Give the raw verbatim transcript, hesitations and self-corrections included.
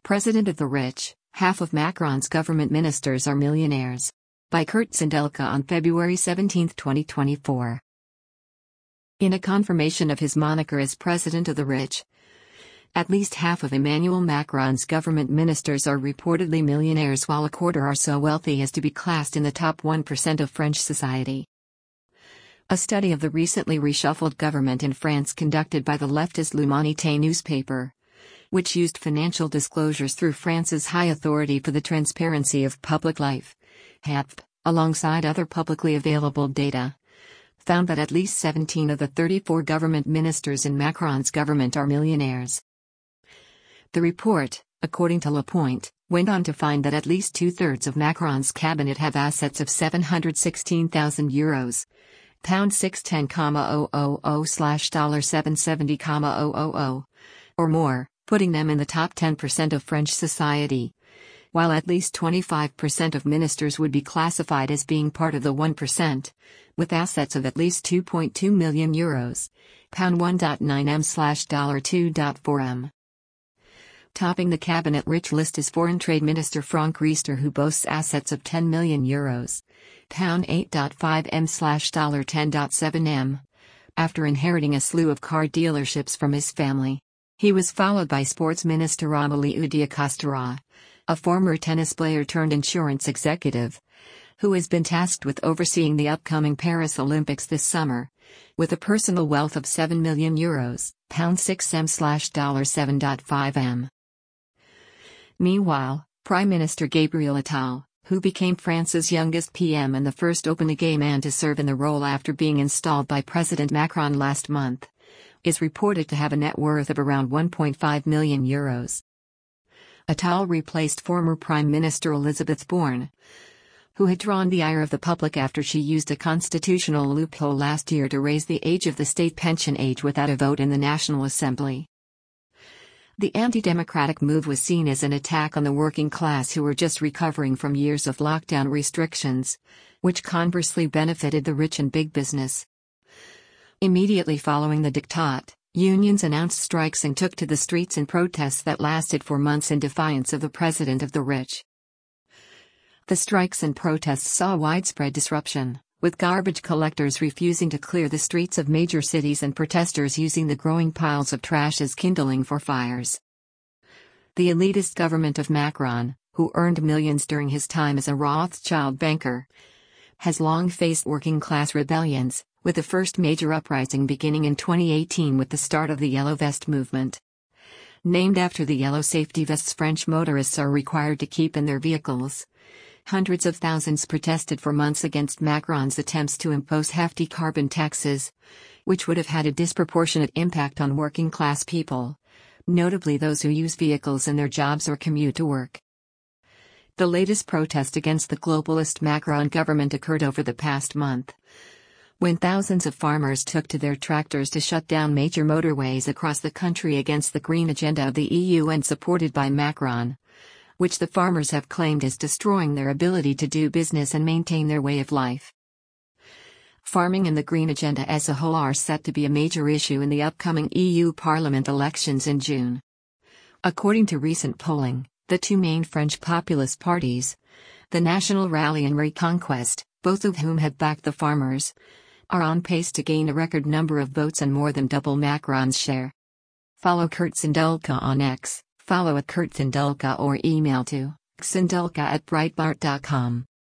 President of the Rich, Half of Macron's Government Ministers Are Millionaires. By Kurt Sindelka on February seventeenth, twenty twenty-four. In a confirmation of his moniker as President of the Rich, at least half of Emmanuel Macron's government ministers are reportedly millionaires, while a quarter are so wealthy as to be classed in the top one percent of French society. A study of the recently reshuffled government in France conducted by the leftist L'Humanité newspaper, which used financial disclosures through France's High Authority for the Transparency of Public Life, H A P P, alongside other publicly available data, found that at least seventeen of the thirty-four government ministers in Macron's government are millionaires. The report, according to Le Point, went on to find that at least two-thirds of Macron's cabinet have assets of seven hundred sixteen thousand euros, pound six ten thousand slash dollar seven seventy thousand, or more, putting them in the top ten percent of French society, while at least twenty-five percent of ministers would be classified as being part of the one percent, with assets of at least two point two million euros, pound one point nine million slash dollar two point four million. Topping the cabinet rich list is Foreign Trade Minister Franck Riester, who boasts assets of ten million euros, pound eight point five million slash dollar ten point seven million, after inheriting a slew of car dealerships from his family. He was followed by Sports Minister Amélie Oudéa-Castéra, a former tennis player turned insurance executive, who has been tasked with overseeing the upcoming Paris Olympics this summer, with a personal wealth of seven million euros, pound six million slash dollar seven point five million. Meanwhile, Prime Minister Gabriel Attal, who became France's youngest P M and the first openly gay man to serve in the role after being installed by President Macron last month, is reported to have a net worth of around one point five million euros. Attal replaced former Prime Minister Elisabeth Borne, who had drawn the ire of the public after she used a constitutional loophole last year to raise the age of the state pension age without a vote in the National Assembly. The anti-democratic move was seen as an attack on the working class, who were just recovering from years of lockdown restrictions, which conversely benefited the rich and big business. Immediately following the diktat, unions announced strikes and took to the streets in protests that lasted for months in defiance of the president of the rich. The strikes and protests saw widespread disruption, with garbage collectors refusing to clear the streets of major cities and protesters using the growing piles of trash as kindling for fires. The elitist government of Macron, who earned millions during his time as a Rothschild banker, has long faced working-class rebellions, with the first major uprising beginning in twenty eighteen with the start of the Yellow Vest movement. Named after the yellow safety vests French motorists are required to keep in their vehicles, hundreds of thousands protested for months against Macron's attempts to impose hefty carbon taxes, which would have had a disproportionate impact on working-class people, notably those who use vehicles in their jobs or commute to work. The latest protest against the globalist Macron government occurred over the past month, when thousands of farmers took to their tractors to shut down major motorways across the country against the green agenda of the E U and supported by Macron, which the farmers have claimed is destroying their ability to do business and maintain their way of life. Farming and the green agenda as a whole are set to be a major issue in the upcoming E U Parliament elections in June. According to recent polling, the two main French populist parties, the National Rally and Reconquest, both of whom have backed the farmers, are on pace to gain a record number of votes and more than double Macron's share. Follow Kurt Sindelka on X, follow at Kurt Sindelka, or email to sindelka at breitbart dot com.